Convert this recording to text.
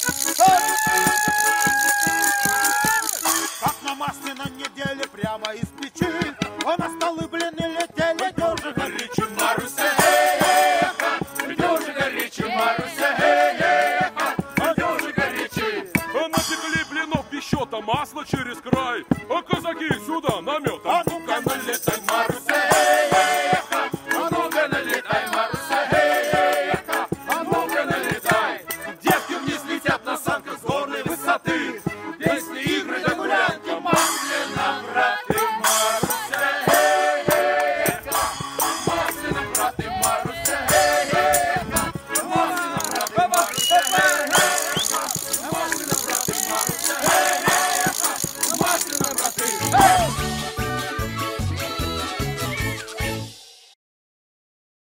Как на масляной неделе прямо из печи, а на столы блины летели, дюжи горячи, Маруся, дюжи горячи, Маруся, дюжи горячи. Натекли блинов без счета, масло через